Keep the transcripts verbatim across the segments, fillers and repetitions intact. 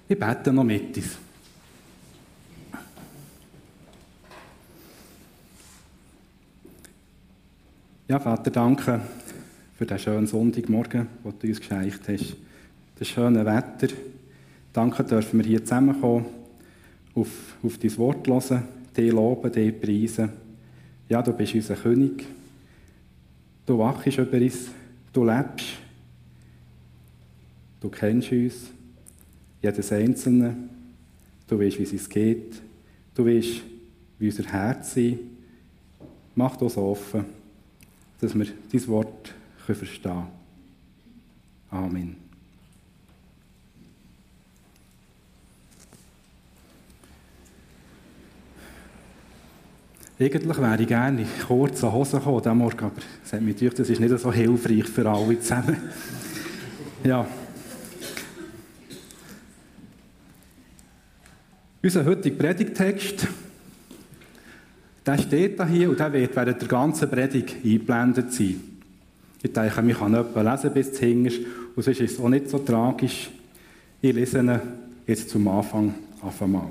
Ich bete noch mit uns. Ja, Vater, danke für den schönen Sonntagmorgen, den du uns geschenkt hast. Das schöne Wetter. Danke, dürfen wir hier zusammenkommen, auf, auf dein Wort hören, dich loben, dich preisen. Ja, du bist unser König. Du wachst über uns, du lebst. Du kennst uns, jedes Einzelne. Du weißt, wie es uns geht. Du weißt, wie unser Herz ist. Mach uns offen, dass wir dein Wort verstehen können. Amen. Eigentlich wäre ich gerne in kurzen Hosen gekommen diesen Morgen, aber es hat mich gedacht, das ist nicht so hilfreich für alle zusammen. Ja. Unser heutiger Predigtext, der steht da hier und der wird während der ganzen Predigt eingeblendet sein. Ich denke, man kann etwa lesen bis zu hinten und sonst ist es auch nicht so tragisch. Ich lese ihn jetzt zum Anfang auf einmal.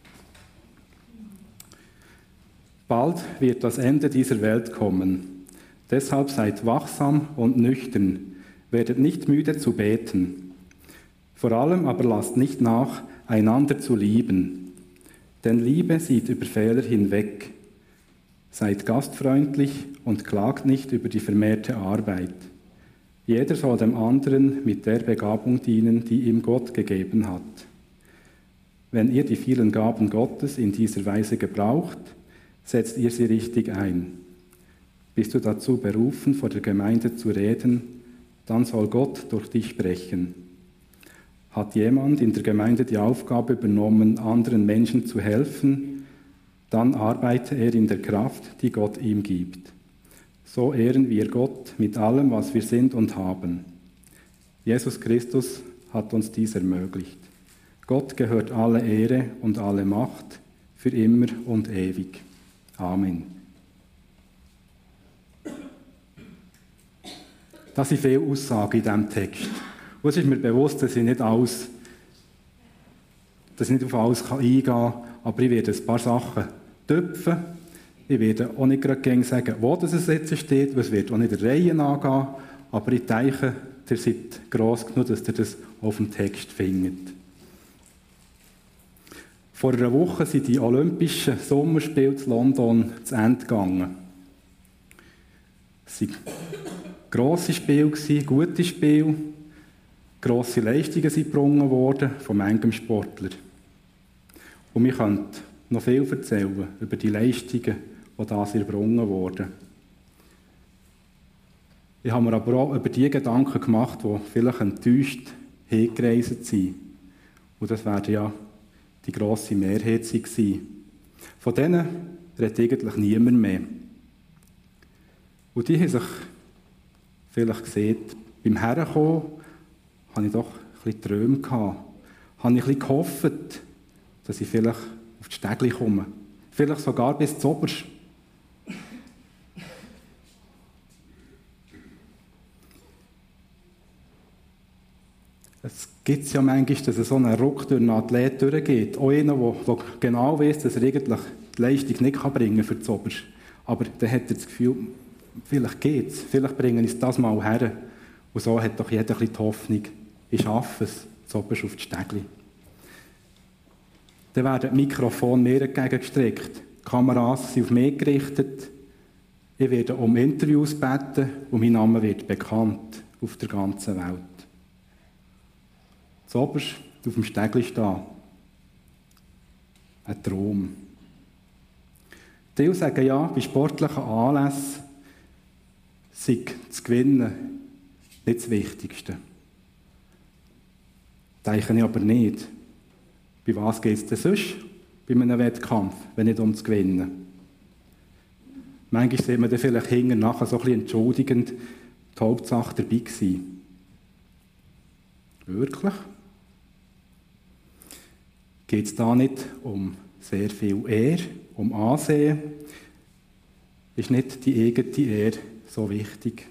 Bald wird das Ende dieser Welt kommen. Deshalb seid wachsam und nüchtern, werdet nicht müde zu beten. Vor allem aber lasst nicht nach, einander zu lieben. Denn Liebe sieht über Fehler hinweg. Seid gastfreundlich und klagt nicht über die vermehrte Arbeit. Jeder soll dem anderen mit der Begabung dienen, die ihm Gott gegeben hat. Wenn ihr die vielen Gaben Gottes in dieser Weise gebraucht, setzt ihr sie richtig ein. Bist du dazu berufen, vor der Gemeinde zu reden, dann soll Gott durch dich sprechen. Hat jemand in der Gemeinde die Aufgabe übernommen, anderen Menschen zu helfen, dann arbeite er in der Kraft, die Gott ihm gibt. So ehren wir Gott mit allem, was wir sind und haben. Jesus Christus hat uns dies ermöglicht. Gott gehört alle Ehre und alle Macht für immer und ewig. Amen. Das sind viele Aussagen in diesem Text. Und es ist mir bewusst, dass ich nicht alles, dass ich nicht auf alles eingehen kann, aber ich werde ein paar Sachen töpfen. Ich werde auch nicht gerade sagen, wo das es jetzt steht, weil es wird auch nicht der Reihe angehen, aber ich denke, ihr seid gross genug, dass ihr das auf dem Text findet. Vor einer Woche sind die Olympischen Sommerspiele in London zu Ende gegangen. Es waren grosse Spiele, gute Spiele, grosse Leistungen sind gebrungen worden von manchem Sportler. Und wir können noch viel erzählen über die Leistungen, die da erbrungen wurden. Ich habe mir aber auch über die Gedanken gemacht, die vielleicht enttäuscht hingereist sind. Und das wäre ja die grosse Mehrheit sein. Von denen redet eigentlich niemand mehr. Und die haben sich vielleicht gesehen, beim Herkommen hatte ich doch ein bisschen Träume gehabt. Habe ich ein bisschen gehofft, dass ich vielleicht auf die Stegli komme. Vielleicht sogar bis zu oberst. Es gibt ja manchmal, dass so ein Ruck durch einen Athlet durchgeht. Auch einer, der genau weiss, dass er eigentlich die Leistung nicht bringen kann für das Oberst. Aber dann hat er das Gefühl, vielleicht geht es, vielleicht bringen wir es das mal her. Und so hat doch jeder ein bisschen die Hoffnung, ich schaffe es, das Oberst auf die Stegli. Dann werden die Mikrofone mir entgegengestreckt. Die Kameras sind auf mich gerichtet. Ich werde um Interviews beten und mein Name wird bekannt auf der ganzen Welt. Zuoberst auf dem Stegli stehen. Ein Traum. Die sagen ja, bei sportlichen Anlässen sei das Gewinnen nicht das Wichtigste. Denke ich aber nicht. Bei was geht es denn sonst bei einem Wettkampf, wenn nicht um zu gewinnen? Manchmal sieht man dann vielleicht hinterher nachher so ein bisschen entschuldigend die Hauptsache dabei gewesen. Wirklich? Geht es da nicht um sehr viel Ehre, um Ansehen? Ist nicht die eigene Ehre so wichtig?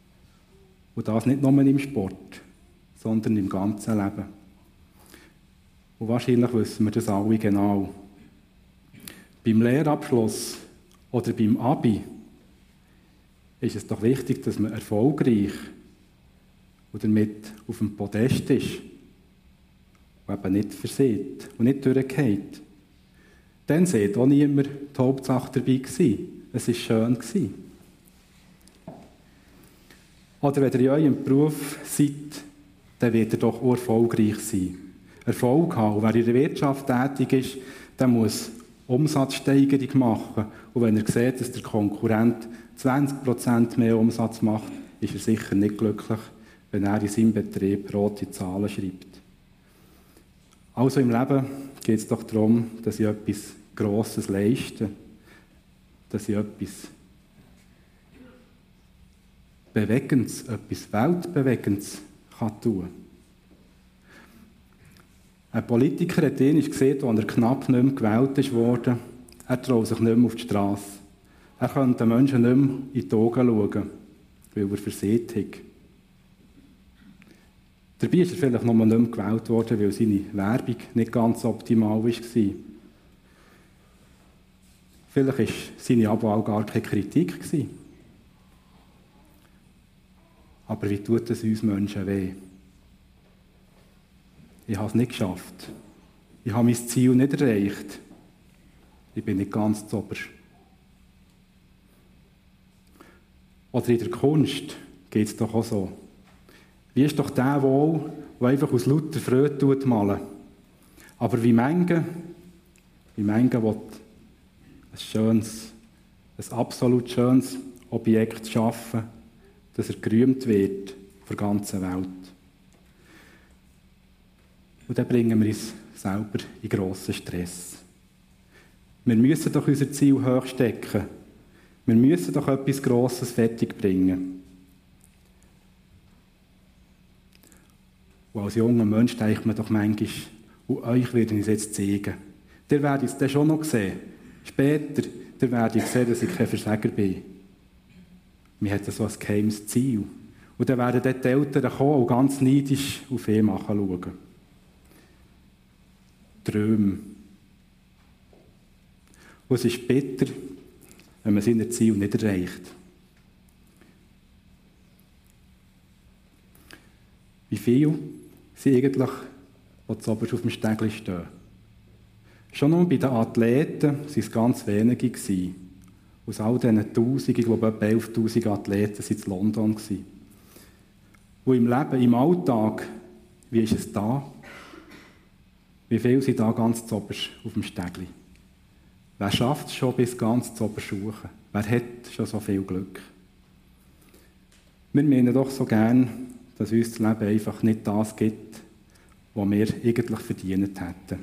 Und das nicht nur im Sport, sondern im ganzen Leben. Und wahrscheinlich wissen wir das alle genau. Beim Lehrabschluss oder beim Abi ist es doch wichtig, dass man erfolgreich und damit auf dem Podest ist und eben nicht versieht und nicht durchgeht. Dann sieht auch niemand die Hauptsache dabei gewesen. Es war schön gewesen. Oder wenn ihr in eurem Beruf seid, dann wird ihr doch auch erfolgreich sein. Erfolg haben. Und wer in der Wirtschaft tätig ist, der muss Umsatzsteigerung machen. Und wenn er sieht, dass der Konkurrent zwanzig Prozent mehr Umsatz macht, ist er sicher nicht glücklich, wenn er in seinem Betrieb rote Zahlen schreibt. Also im Leben geht es doch darum, dass ich etwas Grosses leiste, dass ich etwas Bewegendes, etwas Weltbewegendes kann tun. Ein Politiker hat ihn gesehen, als er knapp nicht mehr gewählt wurde. Er traut sich nicht mehr auf die Straße. Er könnte den Menschen nicht mehr in die Augen schauen, weil er versehen hat. Dabei ist er vielleicht noch nicht mehr gewählt worden, weil seine Werbung nicht ganz optimal war. Vielleicht war seine Abwahl gar keine Kritik. Aber wie tut es uns Menschen weh? Ich habe es nicht geschafft. Ich habe mein Ziel nicht erreicht. Ich bin nicht ganz zoberst. Oder in der Kunst geht es doch auch so. Wie ist doch der wohl, der einfach aus lauter Freude malen? Aber wie Menge, wie Menge will ein schönes, ein absolut schönes Objekt schaffen, dass er gerühmt wird von der ganzen Welt. Und dann bringen wir uns selber in grossen Stress. Wir müssen doch unser Ziel hoch stecken. Wir müssen doch etwas Grosses fertig bringen. Und als junger Mensch denkt man doch manchmal, und euch werde ich es jetzt zeigen. Ihr werdet es dann schon noch sehen. Später, ihr werdet sehen, dass ich kein Versager bin. Wir haben so ein geheimes Ziel. Und dann werden dort die Eltern kommen und ganz neidisch auf ihn machen schauen. Träume. Und es ist bitter, wenn man seine Ziele nicht erreicht. Wie viele sind eigentlich, die zuoberst auf dem Stegli stehen? Schon nur bei den Athleten waren es ganz wenige gewesen. Aus all diesen Tausenden, ich glaube etwa elftausend Athleten, waren in London gewesen. Und im Leben, im Alltag, wie ist es da? Wie viele sind da ganz zuoberst auf dem Stegli? Wer schafft es schon bis ganz zuoberst hoch? Wer hat schon so viel Glück? Wir meinen doch so gern, dass uns das Leben einfach nicht das gibt, was wir eigentlich verdient hätten.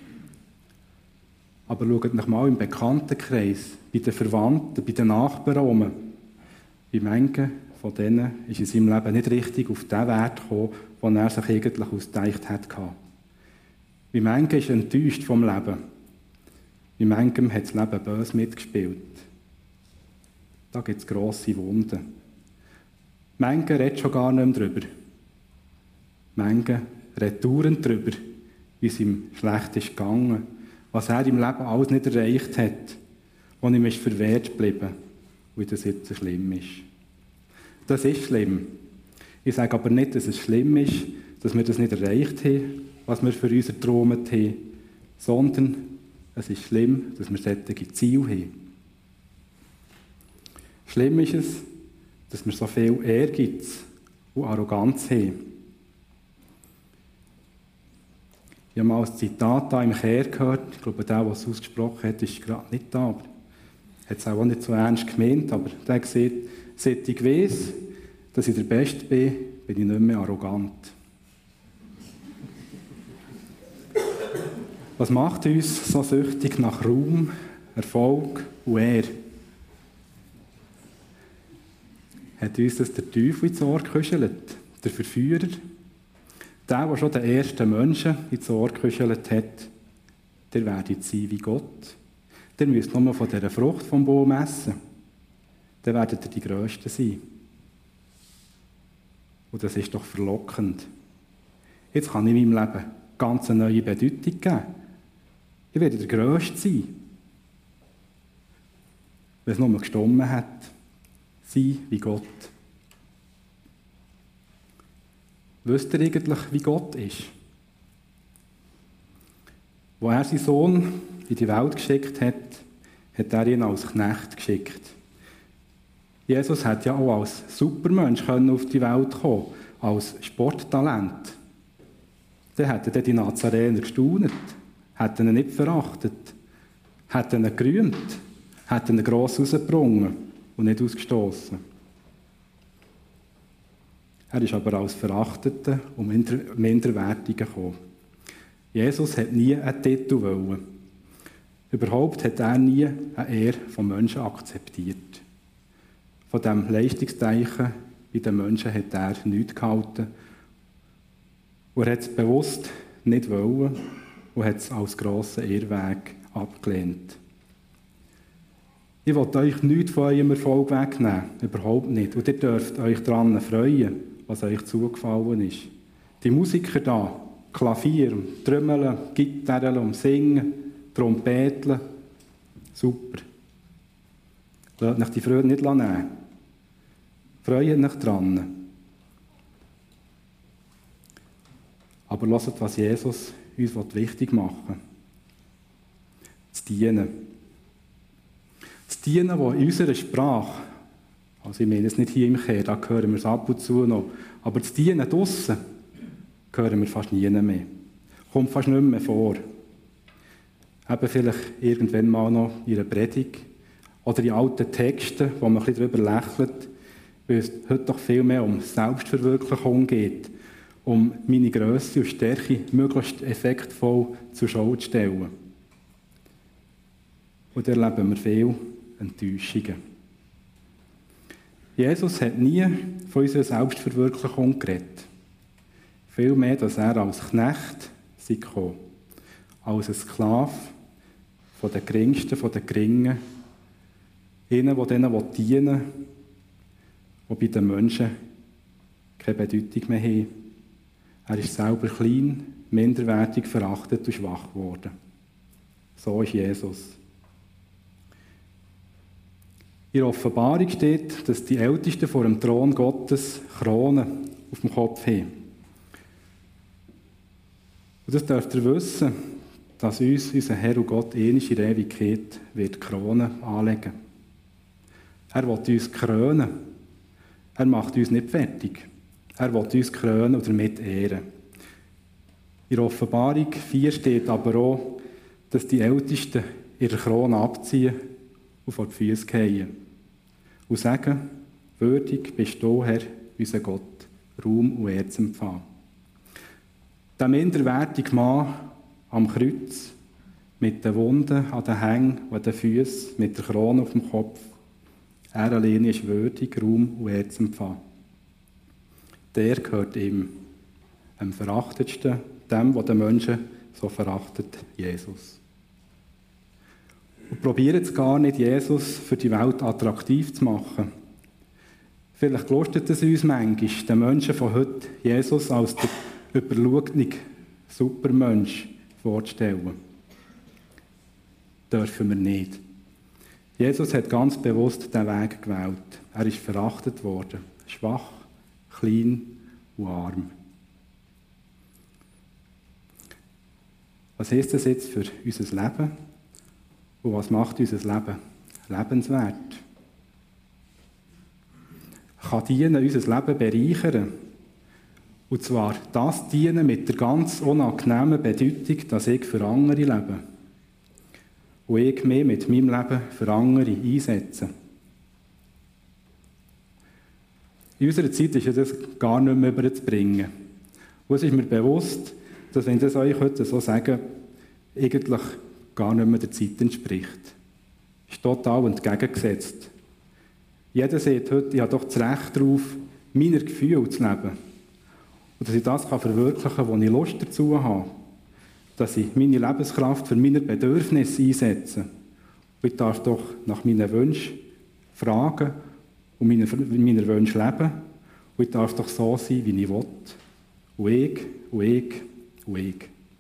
Aber schaut noch mal im Bekanntenkreis, bei den Verwandten, bei den Nachbarn herum. Wie manche von denen ist in seinem Leben nicht richtig auf den Wert gekommen, den er sich eigentlich ausgedacht hat. Wie manche ist enttäuscht vom Leben. Wie manchem hat das Leben böse mitgespielt. Da gibt es grosse Wunden. Manche redet schon gar nicht mehr drüber. Manche redet dauernd drüber, wie es ihm schlecht ist gegangen, was er im Leben alles nicht erreicht hat, was ihm ist verwehrt geblieben, wie das jetzt so schlimm ist. Das ist schlimm. Ich sage aber nicht, dass es schlimm ist, dass wir das nicht erreicht haben, was wir für uns erträumt haben, sondern es ist schlimm, dass wir solche Ziele haben. Schlimm ist es, dass wir so viel Ehrgeiz und Arroganz haben. Ich habe mal ein Zitat da im Kehr gehört. Ich glaube, der, der es ausgesprochen hat, ist gerade nicht da. Aber er hat es auch nicht so ernst gemeint. Aber der hat gesagt, seit ich weiss, dass ich der Beste bin, bin ich nicht mehr arrogant. Was macht uns so süchtig nach Ruhm, Erfolg und Ehre? Hat uns das der Teufel ins Ohr geküschelt? Der Verführer? Der, der schon den ersten Menschen ins Ohr geküschelt hat, der werdet sein wie Gott. Der müsst nur von dieser Frucht vom Baum essen. Dann werdet ihr die Grössten sein. Und das ist doch verlockend. Jetzt kann ich in meinem Leben ganz eine neue Bedeutung geben. Ich werde der Grösste sein. Wenn es nur gestimmt hat, sein wie Gott. Wisst ihr eigentlich, wie Gott ist? Als er seinen Sohn in die Welt geschickt hat, hat er ihn als Knecht geschickt. Jesus hat ja auch als Supermensch auf die Welt kommen, als Sporttalent. Dann hätten dann die Nazarener gestaunt, hätten ihn nicht verachtet, hätten ihn gerühmt, hätten ihn gross rausgebrungen und nicht ausgestoßen. Er ist aber als Verachteter und Minderwertiger gekommen. Jesus hat nie einen Titel wollen. Überhaupt hat er nie eine Ehre von Menschen akzeptiert. Von diesem Leistungszeichen bei den Menschen hat er nichts gehalten. Und er hat es bewusst nicht wollen und hat es als grossen Irrweg abgelehnt. Ich will euch nichts von eurem Erfolg wegnehmen, überhaupt nicht. Und ihr dürft euch daran freuen, was euch zugefallen ist. Die Musiker da, Klavier, Trommeln, Gitarren, Singen, Trompeten, super. Lasst euch die Freude nicht nehmen. Freut euch dran. Aber hört, was Jesus uns wichtig machen will. Zu dienen. Zu dienen, wo in unserer Sprache, also ich meine es nicht hier im Kehr, da hören wir es ab und zu noch, aber zu dienen draussen hören wir fast nie mehr. Kommt fast nicht mehr vor. Eben vielleicht irgendwann mal noch in einer Predigt oder in alten Texten, wo man ein bisschen darüber lächelt, weil es heute doch viel mehr um Selbstverwirklichung geht, um meine Grösse und Stärke möglichst effektvoll zur Schau zu stellen. Und da erleben wir viele Enttäuschungen. Jesus hat nie von unserer Selbstverwirklichung geredet. Vielmehr, dass er als Knecht gekommen ist, als ein Sklave von den Geringsten, von den Geringen, ihnen, die denen dienen, die bei den Menschen keine Bedeutung mehr haben. Er ist selber klein, minderwertig, verachtet und schwach geworden. So ist Jesus. In der Offenbarung steht, dass die Ältesten vor dem Thron Gottes Kronen auf dem Kopf haben. Und das dürft ihr wissen, dass uns unser Herr und Gott ähnlich in der Ewigkeit wird Kronen anlegen. Er will uns krönen. Er macht uns nicht fertig. Er will uns krönen und damit ehren. In der Offenbarung vier steht aber auch, dass die Ältesten ihre Krone abziehen und vor die Füße fallen. Und sagen, würdig bist du, Herr, unser Gott, Ruhm und Ehre zu empfangen. Der minderwertige Mann am Kreuz, mit den Wunden an den Hängen und an den Füßen, mit der Krone auf dem Kopf, er allein ist würdig, Ruhm und Ehre zu empfangen. Der gehört ihm, am verachtetsten, dem, der den Menschen so verachtet, Jesus. Und probiert es gar nicht, Jesus für die Welt attraktiv zu machen. Vielleicht lustet es uns manchmal, den Menschen von heute Jesus als der überschaute Supermensch vorzustellen. Dürfen wir nicht. Jesus hat ganz bewusst diesen Weg gewählt. Er ist verachtet worden. Schwach, klein und arm. Was heisst das jetzt für unser Leben? Und was macht unser Leben lebenswert? Kann Dienen unser Leben bereichern? Und zwar das Dienen mit der ganz unangenehmen Bedeutung, dass ich für andere lebe. Und ich mich mit meinem Leben für andere einsetze. In unserer Zeit ist ja das gar nicht mehr überzubringen. Und es ist mir bewusst, dass, wenn ich das euch heute so sage, eigentlich gar nicht mehr der Zeit entspricht. Es ist total entgegengesetzt. Jeder sagt heute, ich habe doch das Recht darauf, meine Gefühle zu leben. Und dass ich das verwirklichen kann, wo ich Lust dazu habe. Dass ich meine Lebenskraft für meine Bedürfnisse einsetze. Und ich darf doch nach meinen Wünschen fragen und meine, meine Wünsche leben. Und ich darf doch so sein, wie ich will. Und ich, und ich, und ich.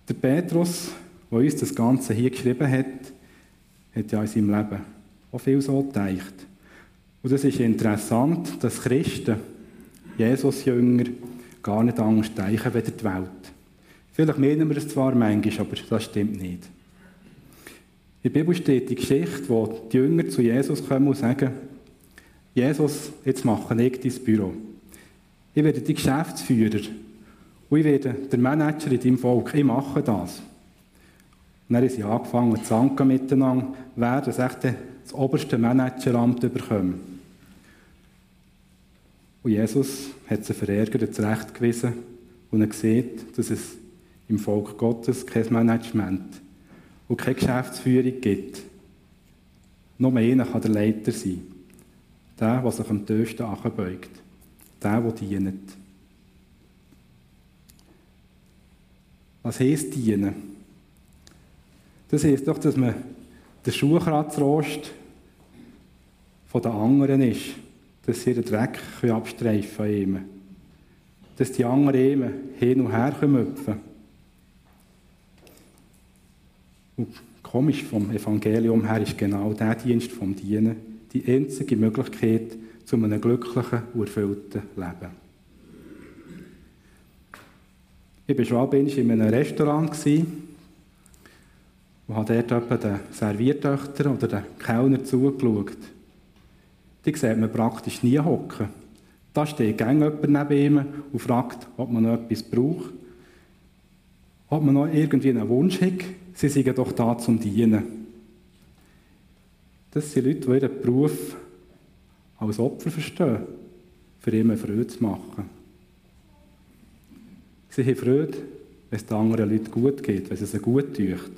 Der Petrus, der uns das Ganze hier geschrieben hat, hat ja in seinem Leben auch viel so gedacht. Und es ist interessant, dass Christen, Jesus-Jünger, gar nicht anders denken wie die Welt. Vielleicht meinen wir es zwar manchmal, aber das stimmt nicht. In der Bibel steht die Geschichte, wo die Jünger zu Jesus kommen und sagen, Jesus, jetzt mache ich dein Büro. Ich werde die Geschäftsführer und ich werde der Manager in deinem Volk. Ich mache das. Und dann haben sie angefangen zu zanken miteinander, wer das, echte, das oberste Manageramt bekommt. Und Jesus hat sie verärgert zurechtgewiesen und er sieht, dass es im Volk Gottes kein Management und keine Geschäftsführung gibt. Nur einer kann der Leiter sein. Der, der sich am tiefsten anbeugt. Der, der dient. Was heisst dienen? Das heisst doch, dass man der Schuhkratzrost von den anderen ist. Dass sie ihren Dreck abstreifen an ihm. Dass die anderen ihm hin und her hüpfen. Und komisch vom Evangelium her ist genau der Dienst vom Dienen die einzige Möglichkeit zu einem glücklichen und erfüllten Leben. Ich war schon einmal in einem Restaurant und habe dort etwa den Serviertöchtern oder den Kellner zugeschaut. Die sieht man praktisch nie hocken. Da steht gäng jemand neben ihm und fragt, ob man noch etwas braucht, ob man noch irgendwie einen Wunsch hat. Sie sind doch da zum Dienen. Das sind Leute, die ihren Beruf als Opfer verstehen, für ihn Freude zu machen. Sie haben Freude, wenn es den anderen Leuten gut geht, wenn es ihnen gut tut.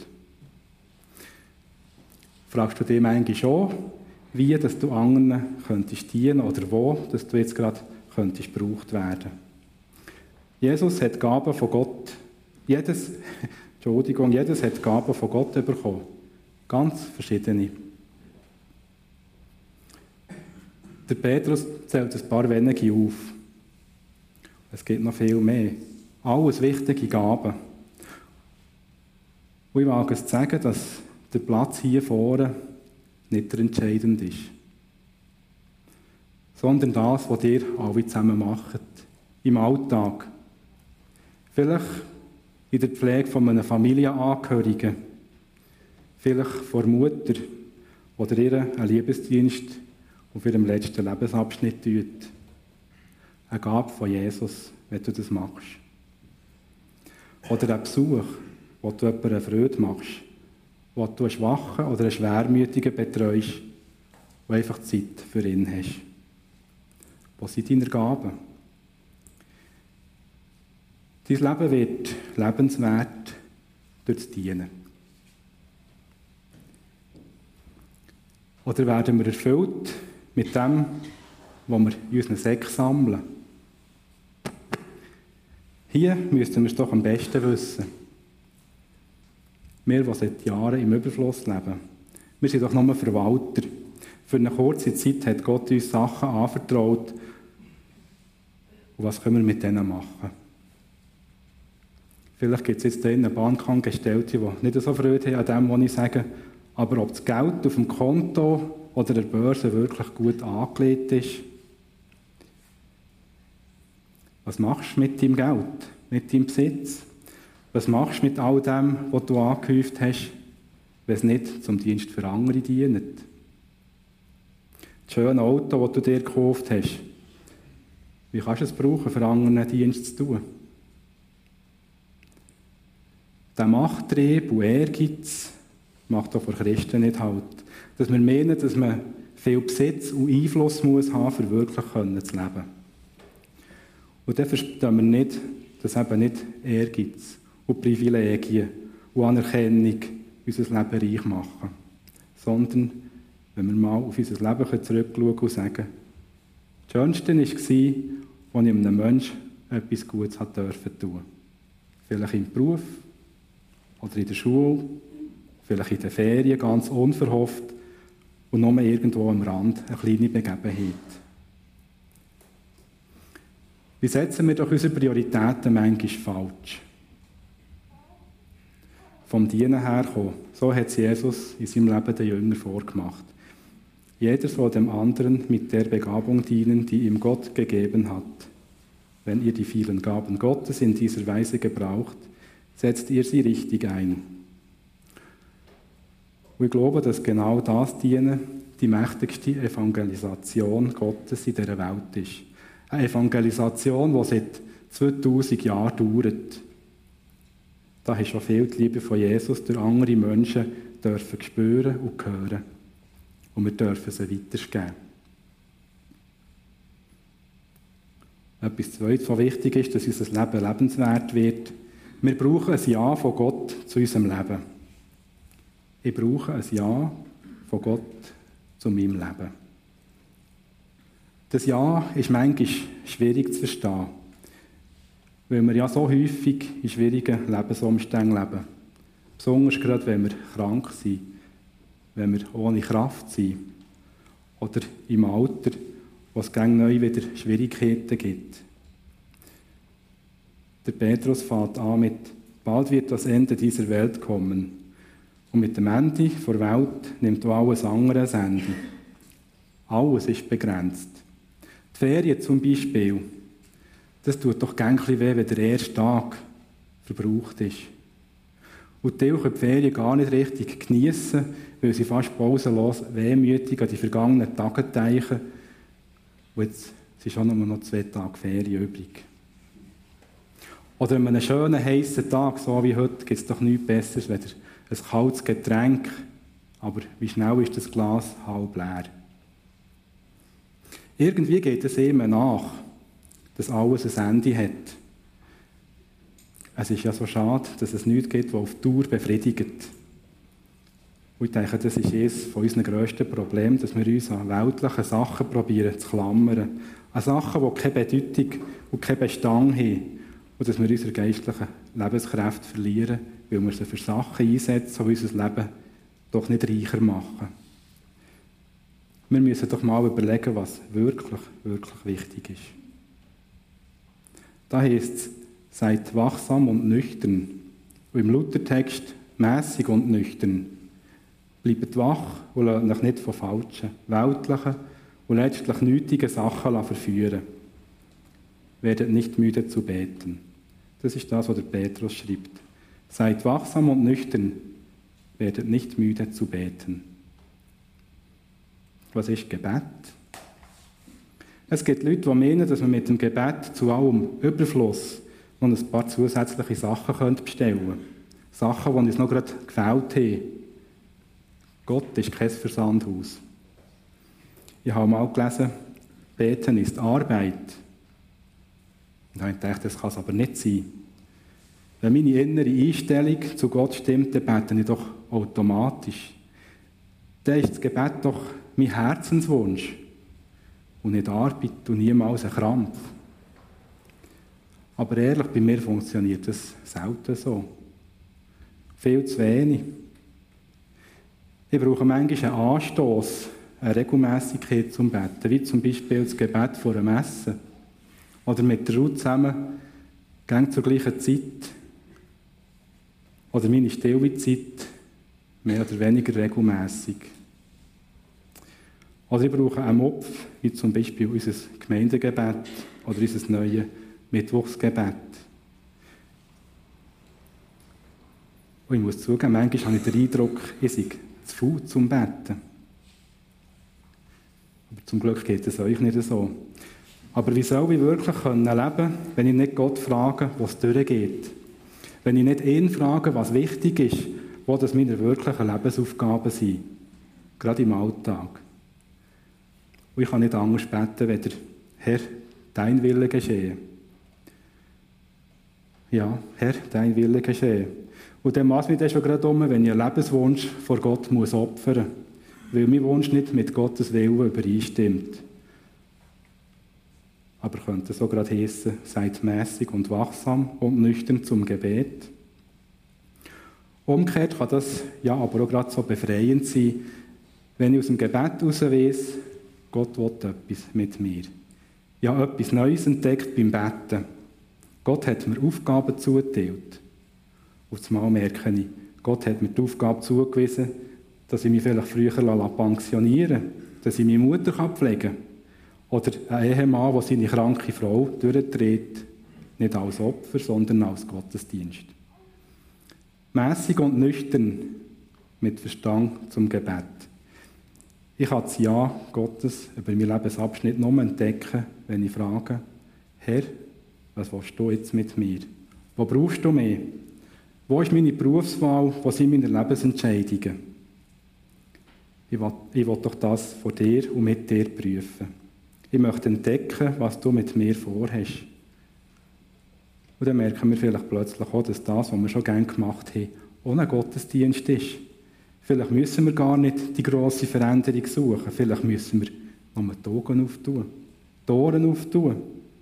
Fragst du dich manchmal schon, wie dass du anderen könntest dienen oder wo dass du jetzt gerade könntest gebraucht werden. Jesus hat Gaben von Gott. Jedes, Entschuldigung, jedes hat Gaben von Gott bekommen. Ganz verschiedene. Der Petrus zählt ein paar wenige auf. Es gibt noch viel mehr. Alles wichtige Gaben. Und ich wage es zu sagen, dass der Platz hier vorne nicht der entscheidende ist. Sondern das, was ihr alle zusammen macht. Im Alltag. Vielleicht in der Pflege von einem Familienangehörigen. Vielleicht von der Mutter oder ihr einen Liebesdienst auf ihrem letzten Lebensabschnitt tut. Eine Gabe von Jesus, wenn du das machst. Oder ein Besuch, wo du jemandem Freude machst. Wo du einen Schwachen oder einen Schwermütigen betreust, wo einfach Zeit für ihn hast. Was sind deine Gaben? Dein Leben wird lebenswert durch das Dienen. Oder werden wir erfüllt mit dem, was wir in unseren Säcken sammeln? Hier müssten wir es doch am besten wissen. Wir, die seit Jahren im Überfluss leben. Wir sind doch nur Verwalter. Für eine kurze Zeit hat Gott uns Sachen anvertraut. Und was können wir mit denen machen? Vielleicht gibt es jetzt hier eine Bankangestellte, die nicht so Freude haben an dem, was ich sage. Aber ob das Geld auf dem Konto oder der Börse wirklich gut angelegt ist, was machst du mit deinem Geld, mit deinem Besitz? Was machst du mit all dem, was du angehäuft hast, wenn es nicht zum Dienst für andere dient? Das schöne Auto, das du dir gekauft hast, wie kannst du es brauchen, für anderen Dienst zu tun? Der Machttrieb und Ehrgeiz macht auch für Christen nicht halt. Dass wir meinen, dass man viel Besitz und Einfluss muss haben, um wirklich zu leben. Und dann verstehen wir nicht, dass eben nicht Ehrgeiz und Privilegien und Anerkennung unser Leben reich machen. Sondern, wenn wir mal auf unser Leben zurückschauen und sagen, das Schönste war, als ich einem Menschen etwas Gutes tun durfte. Vielleicht im Beruf oder in der Schule, vielleicht in den Ferien, ganz unverhofft und nur irgendwo am Rand eine kleine Begebenheit. Wie setzen wir doch unsere Prioritäten manchmal falsch? vom Dienen herkommen. So hat es Jesus in seinem Leben den Jüngern vorgemacht. Jeder soll dem anderen mit der Begabung dienen, die ihm Gott gegeben hat. Wenn ihr die vielen Gaben Gottes in dieser Weise gebraucht, setzt ihr sie richtig ein. Und ich glaube, dass genau das Dienen die mächtigste Evangelisation Gottes in dieser Welt ist. Eine Evangelisation, die seit zweitausend Jahren dauert. Da hast schon viel die Liebe von Jesus durch andere Menschen dürfen spüren und hören. Und wir dürfen sie weitergeben. Etwas Zweites, was wichtig ist, dass unser Leben lebenswert wird. Wir brauchen ein Ja von Gott zu unserem Leben. Ich brauche ein Ja von Gott zu meinem Leben. Das Ja ist manchmal schwierig zu verstehen, weil wir ja so häufig in schwierigen Lebensumständen leben. Besonders gerade, wenn wir krank sind, wenn wir ohne Kraft sind oder im Alter, wo es gäng neu wieder Schwierigkeiten gibt. Der Petrus fängt an mit: Bald wird das Ende dieser Welt kommen. Und mit dem Ende der Welt nimmt auch alles andere ein Ende. Alles ist begrenzt. Die Ferien zum Beispiel, das tut doch gäng weh, wenn der erste Tag verbraucht ist. Und die können die Ferien gar nicht richtig geniessen, weil sie fast pausenlos wehmütig an die vergangenen Tage denken. Und jetzt sind schon nur noch zwei Tage Ferien übrig. Oder an einem schönen, heissen Tag, so wie heute, gibt es doch nichts Besseres als ein kaltes Getränk. Aber wie schnell ist das Glas halb leer? Irgendwie geht es immer nach, dass alles ein Ende hat. Es ist ja so schade, dass es nichts gibt, was auf Dauer befriedigt. Und ich denke, das ist eines von unseren grössten Problemen, dass wir uns an weltlichen Sachen probieren zu klammern. An Sachen, die keine Bedeutung und keinen Bestand haben. Und dass wir unsere geistlichen Lebenskräfte verlieren, weil wir sie für Sachen einsetzen, die unser Leben doch nicht reicher machen. Wir müssen doch mal überlegen, was wirklich, wirklich wichtig ist. Da heisst es: Seid wachsam und nüchtern. Und im Luthertext mässig und nüchtern. Bleibt wach und lasst euch nicht von falschen, weltlichen und letztlich nötigen Sachen verführen. Werdet nicht müde zu beten. Das ist das, was der Petrus schreibt. Seid wachsam und nüchtern. Werdet nicht müde zu beten. Was ist Gebet? Es gibt Leute, die meinen, dass man mit dem Gebet zu allem Überfluss noch ein paar zusätzliche Sachen bestellen könnte. Sachen, die uns noch gerade gefällt haben. Gott ist kein Versandhaus. Ich habe mal gelesen, Beten ist Arbeit. Und da habe ich gedacht, das kann es aber nicht sein. Wenn meine innere Einstellung zu Gott stimmt, dann bete ich doch automatisch. Dann ist das Gebet doch mein Herzenswunsch und nicht Arbeit und niemals ein Krampf. Aber ehrlich, bei mir funktioniert das selten so. Viel zu wenig. Ich brauche manchmal einen Anstoss, eine Regelmässigkeit zum Beten, wie zum Beispiel das Gebet vor einem Essen. Oder mit der Ruth zusammen, gehen zur gleichen Zeit. Oder meine stille Zeit, mehr oder weniger regelmässig. Oder ich brauche einen Mopf, wie zum Beispiel unser Gemeindegebet oder unser neues Mittwochsgebet. Und ich muss zugeben, manchmal habe ich den Eindruck, ich sei zu faul zum Beten. Aber zum Glück geht es euch nicht so. Aber wie soll ich wirklich leben können, wenn ich nicht Gott frage, wo es durchgeht? Wenn ich nicht ihn frage, was wichtig ist, wo das meine wirklichen Lebensaufgaben sind? Gerade im Alltag. Und ich kann nicht anders beten, weder Herr, dein Wille geschehe. Ja, Herr, dein Wille geschehe. Und dann macht mich das schon gerade um, wenn ich einen Lebenswunsch vor Gott muss opfern muss, weil mein Wunsch nicht mit Gottes Willen übereinstimmt. Aber könnte so gerade heissen, seid mässig und wachsam und nüchtern zum Gebet. Umgekehrt kann das ja aber auch gerade so befreiend sein, wenn ich aus dem Gebet heraus weiss, Gott will etwas mit mir. Ich habe etwas Neues entdeckt beim Beten. Gott hat mir Aufgaben zugeteilt. Auf einmal merke ich, Gott hat mir die Aufgabe zugewiesen, dass ich mich vielleicht früher pensionieren lasse, dass ich meine Mutter pflegen kann. Oder ein Ehemann, der seine kranke Frau durchdreht, nicht als Opfer, sondern als Gottesdienst. Mässig und nüchtern, mit Verstand zum Gebet. Ich kann das Ja Gottes über meinen Lebensabschnitt nur entdecken, wenn ich frage, Herr, was willst du jetzt mit mir? Wo brauchst du mich? Wo ist meine Berufswahl? Wo sind meine Lebensentscheidungen? Ich will, ich will doch das von dir und mit dir prüfen. Ich möchte entdecken, was du mit mir vorhast. Und dann merken wir vielleicht plötzlich auch, dass das, was wir schon gerne gemacht haben, ohne Gottesdienst ist. Vielleicht müssen wir gar nicht die grosse Veränderung suchen. Vielleicht müssen wir nur die Augen auftun, die Ohren auftun.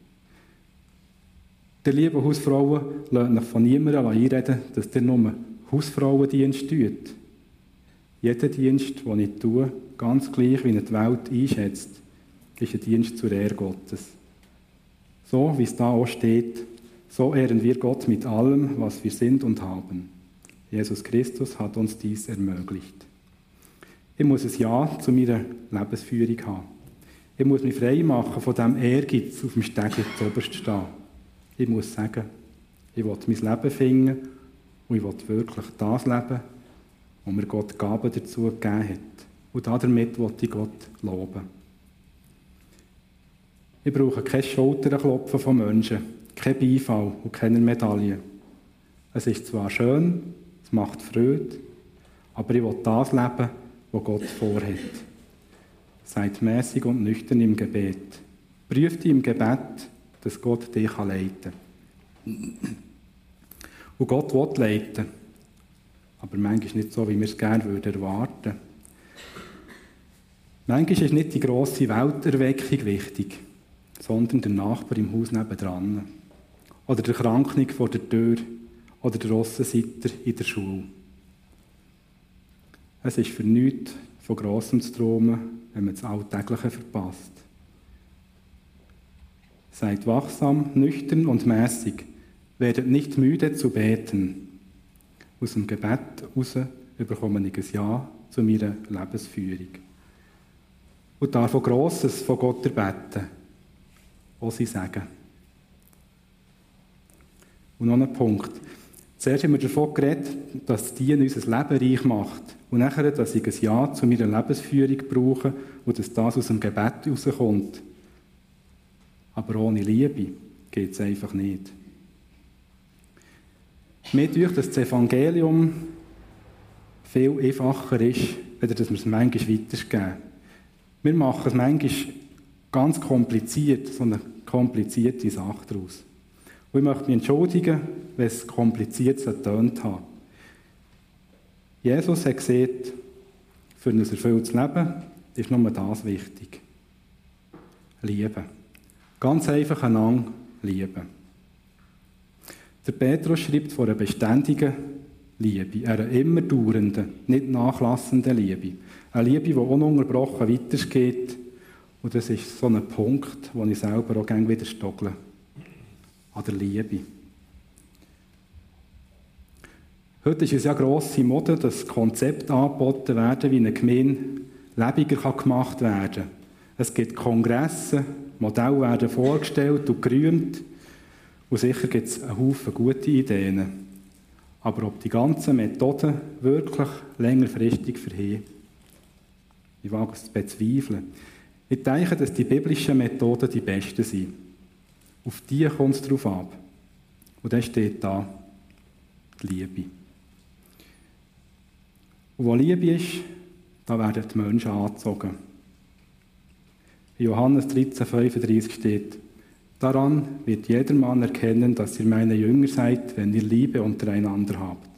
Der liebe Hausfrauen lässt sich von niemandem einreden, dass der nur Hausfrauendienst tut. Jeder Dienst, den ich tue, ganz gleich wie ihn die Welt einschätzt, ist ein Dienst zur Ehre Gottes. So wie es da auch steht, so ehren wir Gott mit allem, was wir sind und haben. Jesus Christus hat uns dies ermöglicht. Ich muss ein Ja zu meiner Lebensführung haben. Ich muss mich frei machen von dem Ehrgeiz, auf dem Steg zuoberst zu stehen. Ich muss sagen, ich will mein Leben finden und ich will wirklich das leben, wo mir Gott Gaben dazu gegeben hat. Und damit will ich Gott loben. Ich brauche kein Schulterklopfen von Menschen, kein Beifall und keine Medaille. Es ist zwar schön, es macht Freude, aber ich will das leben, was Gott vorhat. Seid mäßig und nüchtern im Gebet. Prüft im Gebet, dass Gott dich leiten kann. Und Gott will leiten, aber manchmal nicht so, wie wir es gerne erwarten würden. Manchmal ist nicht die grosse Welterweckung wichtig, sondern der Nachbar im Haus nebenan. Oder der Kranke vor der Tür. Oder der Aussenseiter in der Schule. Es ist für nichts von Grossem zu träumen, wenn man das Alltägliche verpasst. Seid wachsam, nüchtern und mäßig. Werdet nicht müde zu beten. Aus dem Gebet heraus bekomme ich ein Ja zu meiner Lebensführung. Und darf auch Grosses von Gott erbeten, auch sie sagen. Und noch ein Punkt. Zuerst haben wir davon geredet, dass die unser Leben reich macht. Und nachher, dass ich ein Ja zu meiner Lebensführung brauche und dass das aus dem Gebet herauskommt. Aber ohne Liebe geht es einfach nicht. Mir denkt, dass das Evangelium viel einfacher ist, als dass wir es manchmal weitergeben. Wir machen es manchmal ganz kompliziert, so eine komplizierte Sache daraus. Und ich möchte mich entschuldigen, wenn es kompliziert getönt hat. Jesus hat gesagt, für ein erfülltes Leben ist nur das wichtig. Lieben. Ganz einfach einander lieben. Der Petrus schreibt von einer beständigen Liebe, einer immer dauernden, nicht nachlassenden Liebe. Eine Liebe, die ununterbrochen weitergeht. Und das ist so ein Punkt, wo ich selber auch gerne wieder stoggle. An der Liebe. Heute ist es ja grosse Mode, dass Konzepte angeboten werden, wie eine Gemeinde lebendiger gemacht werden kann. Es gibt Kongresse, Modelle werden vorgestellt und gerühmt. Und sicher gibt es einen Haufen gute Ideen. Aber ob die ganzen Methoden wirklich längerfristig verheben, ich wage es zu bezweifeln. Ich denke, dass die biblischen Methoden die besten sind. Auf die kommt es drauf ab. Und dann steht da die Liebe. Und wo Liebe ist, da werden die Menschen angezogen. In Johannes dreizehn fünfunddreißig steht, daran wird jedermann erkennen, dass ihr meine Jünger seid, wenn ihr Liebe untereinander habt.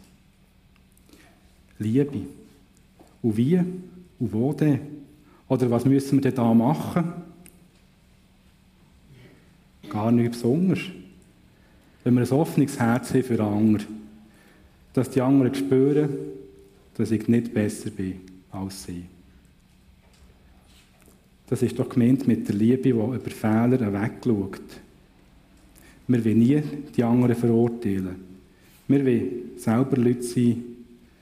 Liebe. Und wie? Und wo denn? Oder was müssen wir denn da machen? Gar nichts Besonderes. Wenn wir ein offenes Herz haben für andere, dass die anderen spüren, dass ich nicht besser bin als sie. Das ist doch gemeint mit der Liebe, die über Fehler wegschaut. Wir wollen nie die anderen verurteilen. Wir wollen selber Leute sein,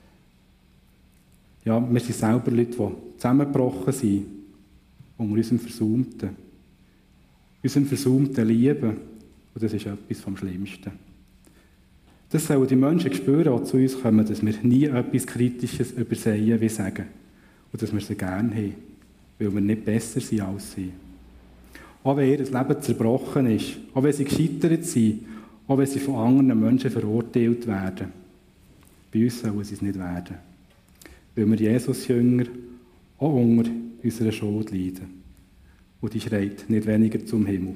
Ja, wir sind selber Leute, die zusammengebrochen sind unter unserem Versaumten. Unserem versaumten Lieben. Und das ist etwas vom Schlimmsten. Das sollen die Menschen spüren, die zu uns kommen, dass wir nie etwas Kritisches übersehen wie sagen. Und dass wir sie gerne haben, weil wir nicht besser sind als sie. Auch wenn ihr Leben zerbrochen ist, auch wenn sie gescheitert sind, auch wenn sie von anderen Menschen verurteilt werden. Bei uns sollen sie es nicht werden. Weil wir Jesus-Jünger auch unter unserer Schuld leiden. Und die schreit nicht weniger zum Himmel.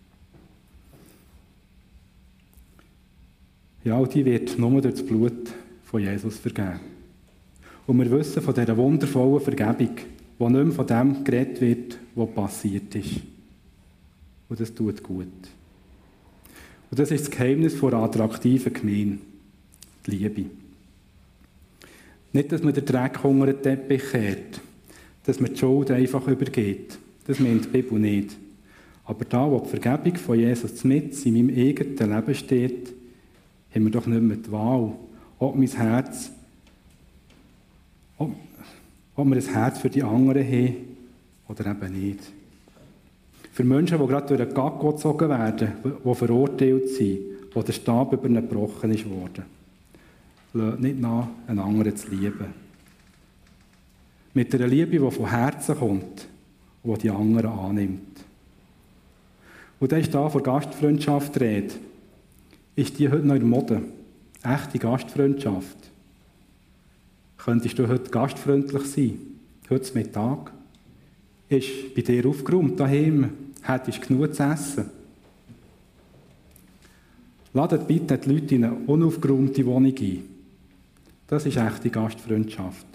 Ja, und die wird nur durch das Blut von Jesus vergeben. Und wir wissen von dieser wundervollen Vergebung, wo nicht mehr von dem geredet wird, was passiert ist. Und das tut gut. Und das ist das Geheimnis von einer attraktiven Gemeinde. Die Liebe. Nicht, dass man den Dreck unter den Teppich kehrt, dass man die Schuld einfach übergeht. Das meint die Bibel nicht. Aber da, wo die Vergebung von Jesus mit in meinem eigenen Leben steht, haben wir doch nicht mehr die Wahl, ob mein Herz, ob, ob wir ein Herz für die anderen haben oder eben nicht. Für Menschen, die gerade durch einen Gaggo gezogen werden, die verurteilt sind, wo der Stab über ihnen gebrochen ist worden. Lasst nicht nach, einen anderen zu lieben. Mit einer Liebe, die von Herzen kommt und die die anderen annimmt. Und dann ist da von Gastfreundschaft die Rede. Ist die heute noch in der Mode? Echte Gastfreundschaft. Könntest du heute gastfreundlich sein? Heute Mittag? Ist bei dir aufgeräumt daheim? Hättest du genug zu essen? Ladet bitte die Leute in eine unaufgeräumte Wohnung ein. Das ist echte Gastfreundschaft.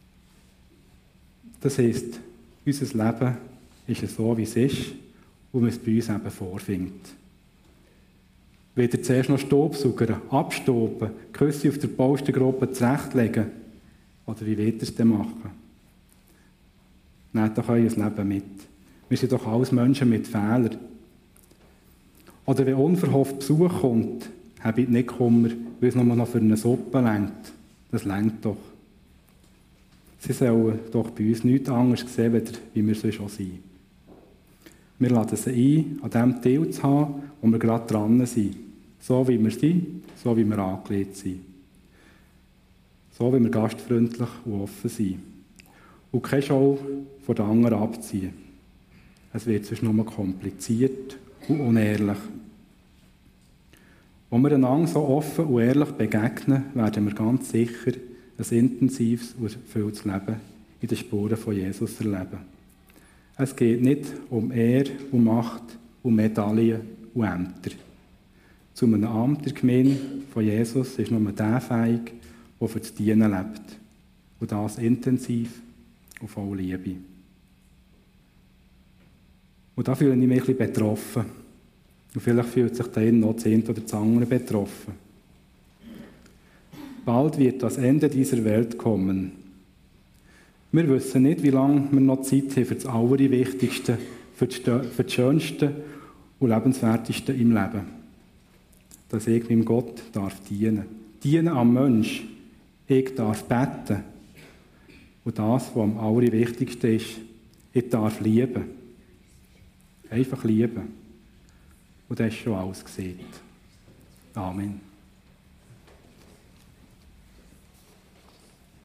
Das heisst, unser Leben ist so, wie es ist und man es bei uns eben vorfindet. Weder zuerst noch Staubsaugern, abstauben, Küsse auf der Postengruppe zurechtlegen. Oder wie wollt ihr es denn machen? Nehmt doch euer Leben mit. Wir sind doch alles Menschen mit Fehlern. Oder wenn unverhofft Besuch kommt, habt ihr nicht Kummer, weil es nur noch für eine Suppe reicht. Das reicht doch. Sie sollen doch bei uns nichts anderes sehen, wie wir so schon sind. Wir laden sie ein, an dem Teil zu haben, wo wir gerade dran sind. So wie wir sind, so wie wir angelegt sind. So wie wir gastfreundlich und offen sind. Und keine Schau von den anderen abziehen. Es wird sonst nur kompliziert und unehrlich. Wenn wir einander so offen und ehrlich begegnen, werden wir ganz sicher ein intensives und erfülltes Leben in den Spuren von Jesus erleben. Es geht nicht um Ehre, um Macht, um Medaillen und Ämter. Zu einem Amt der Gemeinde von Jesus ist nur der fähig, der für das Dienen lebt. Und das intensiv und voll Liebe. Und da fühle ich mich ein bisschen betroffen. Und vielleicht fühlt sich da noch das eine oder das andere betroffen. Bald wird das Ende dieser Welt kommen. Wir wissen nicht, wie lange wir noch Zeit haben für das Allerwichtigste, für das Schönste und Lebenswerteste im Leben. Dass ich meinem Gott darf dienen. Dienen am Mensch. Ich darf beten. Und das, was am Allerwichtigsten ist, ich darf lieben. Einfach lieben. Und das ist schon alles gesehen. Amen.